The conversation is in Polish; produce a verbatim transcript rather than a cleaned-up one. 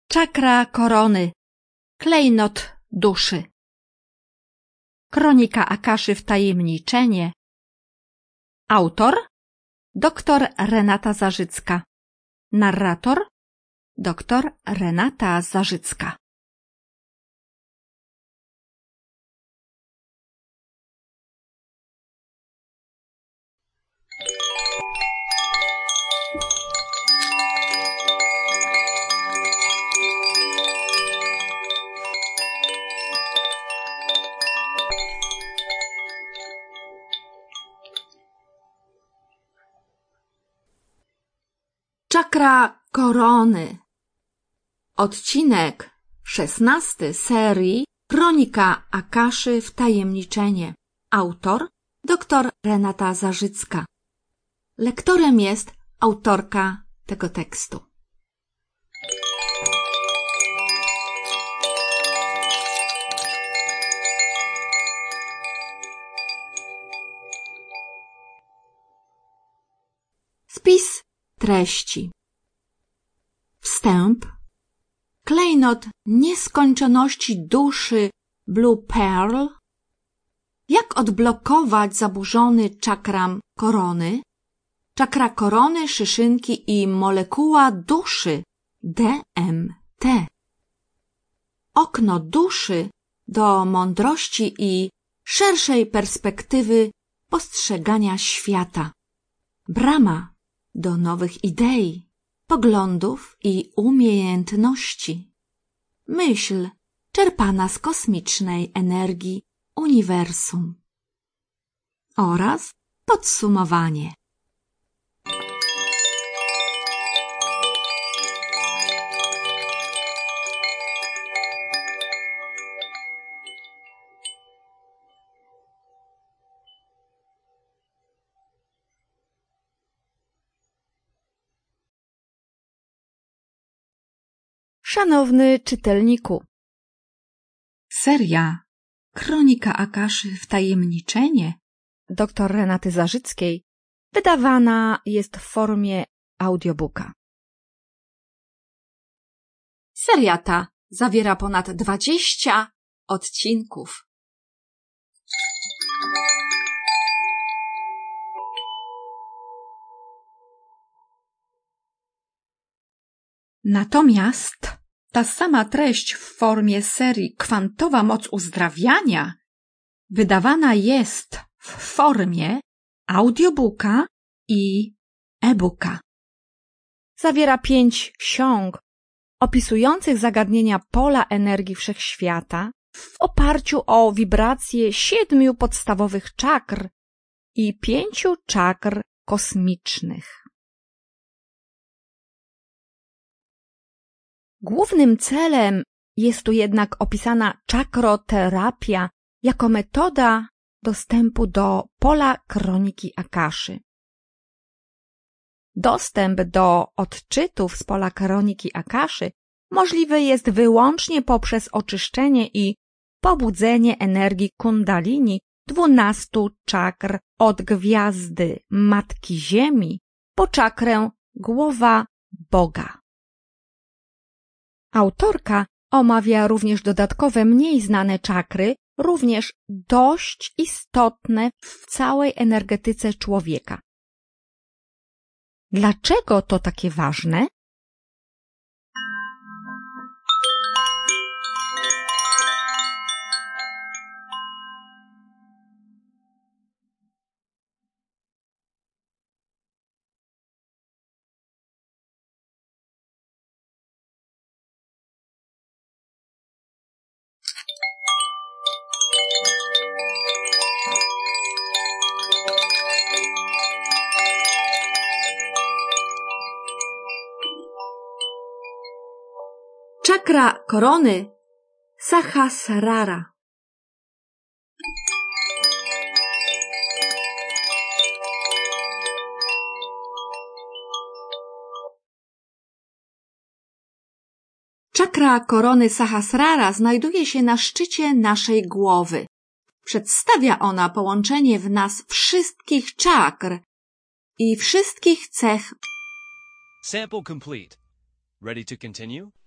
Czakra korony. Klejnot duszy. Kronika Akaszy Wtajemniczenie. Autor doktor Renata Zarzycka. Narrator doktor Renata Zarzycka. Czakra korony. Odcinek szesnasty serii Kronika Akaszy Wtajemniczenie. Autor doktor Renata Zarzycka. Lektorem jest autorka tego tekstu. Spis treści. Wstęp. Klejnot nieskończoności duszy Blue Pearl. Jak odblokować zaburzony czakram korony? Czakra korony, szyszynki i molekuła duszy D M T. Okno duszy do mądrości i szerszej perspektywy postrzegania świata. Brama do nowych idei, poglądów i umiejętności. Myśl czerpana z kosmicznej energii uniwersum. Oraz podsumowanie. Szanowny czytelniku, seria Kronika Akaszy Wtajemniczenie doktor Renaty Zarzyckiej wydawana jest w formie audiobooka. Seria ta zawiera ponad dwadzieścia odcinków. Natomiast ta sama treść w formie serii Kwantowa moc uzdrawiania wydawana jest w formie audiobooka i e-booka. Zawiera pięć ksiąg opisujących zagadnienia pola energii wszechświata w oparciu o wibracje siedmiu podstawowych czakr i pięciu czakr kosmicznych. Głównym celem jest tu jednak opisana czakroterapia jako metoda dostępu do pola kroniki Akaszy. Dostęp do odczytów z pola kroniki Akaszy możliwy jest wyłącznie poprzez oczyszczenie i pobudzenie energii kundalini dwunastu czakr od gwiazdy Matki Ziemi po czakrę głowa Boga. Autorka omawia również dodatkowe, mniej znane czakry, również dość istotne w całej energetyce człowieka. Dlaczego to takie ważne? Czakra korony Sahasrara. Czakra korony Sahasrara znajduje się na szczycie naszej głowy. Przedstawia ona połączenie w nas wszystkich czakr i wszystkich cech. Sample complete. Ready to continue?